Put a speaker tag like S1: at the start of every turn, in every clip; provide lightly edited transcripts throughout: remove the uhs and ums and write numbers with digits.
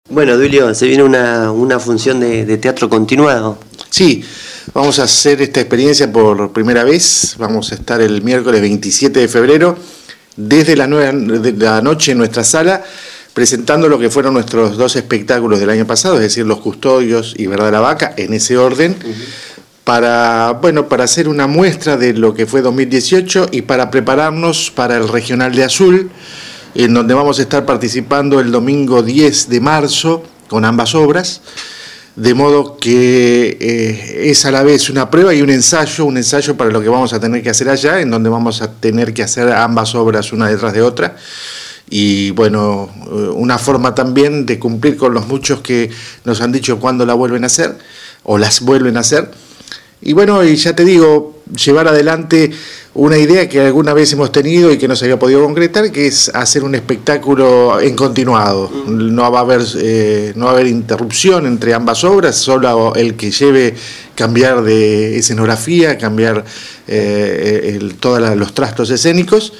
S1: Bueno, Duilio, se viene una función de teatro continuado.
S2: Sí, vamos a hacer esta experiencia por primera vez. Vamos a estar el miércoles 27 de febrero, desde las 9 de la noche en nuestra sala, presentando lo que fueron nuestros dos espectáculos del año pasado, es decir, Los Custodios y Verdad la Vaca, en ese orden, para hacer una muestra de lo que fue 2018 y para prepararnos para el Regional de Azul, en donde vamos a estar participando el domingo 10 de marzo con ambas obras, de modo que es a la vez una prueba y un ensayo para lo que vamos a tener que hacer allá, en donde vamos a tener que hacer ambas obras una detrás de otra, y bueno, una forma también de cumplir con los muchos que nos han dicho cuándo la vuelven a hacer, o las vuelven a hacer. Y bueno, y ya te digo, llevar adelante una idea que alguna vez hemos tenido y que no se había podido concretar, que es hacer un espectáculo en continuado. No va a haber interrupción entre ambas obras, solo el que lleve cambiar de escenografía, cambiar todos los trastos escénicos.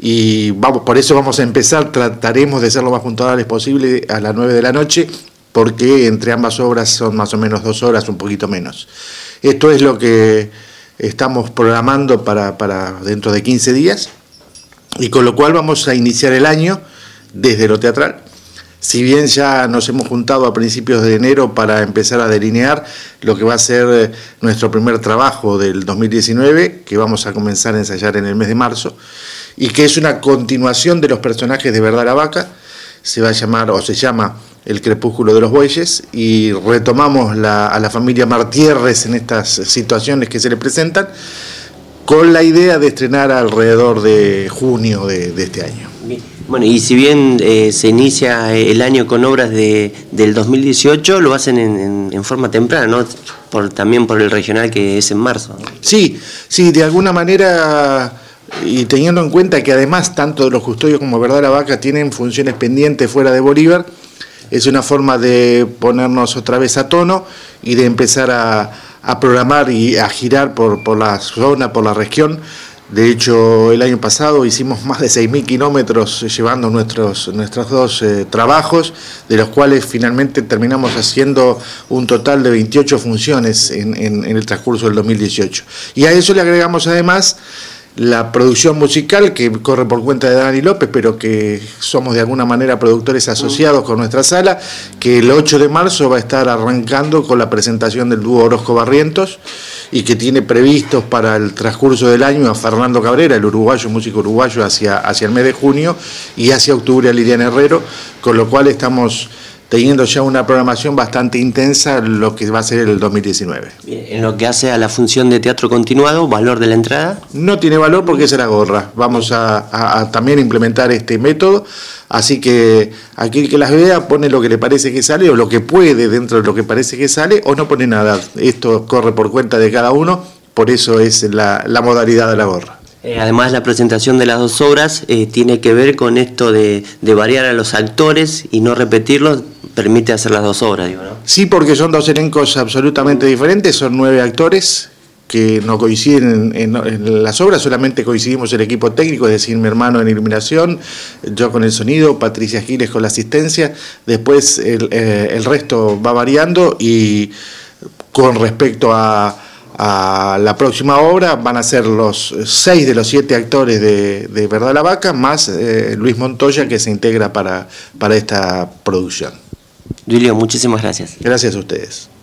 S2: Y por eso vamos a empezar, trataremos de ser lo más puntuales posible a las 9 de la noche, porque entre ambas obras son más o menos 2 horas, un poquito menos. Esto es lo que estamos programando para dentro de 15 días, y con lo cual vamos a iniciar el año desde lo teatral. Si bien ya nos hemos juntado a principios de enero para empezar a delinear lo que va a ser nuestro primer trabajo del 2019, que vamos a comenzar a ensayar en el mes de marzo, y que es una continuación de los personajes de Verdad la Vaca. Se llama El Crepúsculo de los Bueyes, y retomamos a la familia Martierres en estas situaciones que se le presentan, con la idea de estrenar alrededor de junio de este año.
S1: Bien. Bueno, y si bien se inicia el año con obras del 2018, lo hacen en forma temprana, ¿no? También por el regional que es en marzo, ¿no?
S2: Sí, de alguna manera, y teniendo en cuenta que además tanto de Los Custodios como Verdad la Vaca tienen funciones pendientes fuera de Bolívar, es una forma de ponernos otra vez a tono y de empezar a programar y a girar por la zona, por la región. De hecho, el año pasado hicimos más de 6.000 kilómetros llevando nuestros dos trabajos, de los cuales finalmente terminamos haciendo un total de 28 funciones en el transcurso del 2018. Y a eso le agregamos además la producción musical, que corre por cuenta de Dani López, pero que somos de alguna manera productores asociados con nuestra sala, que el 8 de marzo va a estar arrancando con la presentación del dúo Orozco Barrientos, y que tiene previstos para el transcurso del año a Fernando Cabrera, el uruguayo, músico uruguayo, hacia el mes de junio, y hacia octubre a Liliana Herrero, con lo cual estamos teniendo ya una programación bastante intensa, lo que va a ser el 2019.
S1: Bien, en lo que hace a la función de teatro continuado, ¿valor de la entrada?
S2: No tiene valor porque es la gorra. Vamos a también implementar este método, así que aquel que las vea pone lo que le parece que sale, o lo que puede dentro de lo que parece que sale, o no pone nada. Esto corre por cuenta de cada uno, por eso es la modalidad de la gorra.
S1: Además, la presentación de las dos obras tiene que ver con esto de variar a los actores y no repetirlos, permite hacer las dos obras, digo, ¿no?
S2: Sí, porque son dos elencos absolutamente diferentes, son 9 actores que no coinciden en las obras, solamente coincidimos el equipo técnico, es decir, mi hermano en iluminación, yo con el sonido, Patricia Giles con la asistencia, después el resto va variando, y con respecto a la próxima obra van a ser los 6 de los 7 actores de Verdad la Vaca, más Luis Montoya, que se integra para esta producción.
S1: Duilio, muchísimas gracias.
S2: Gracias a ustedes.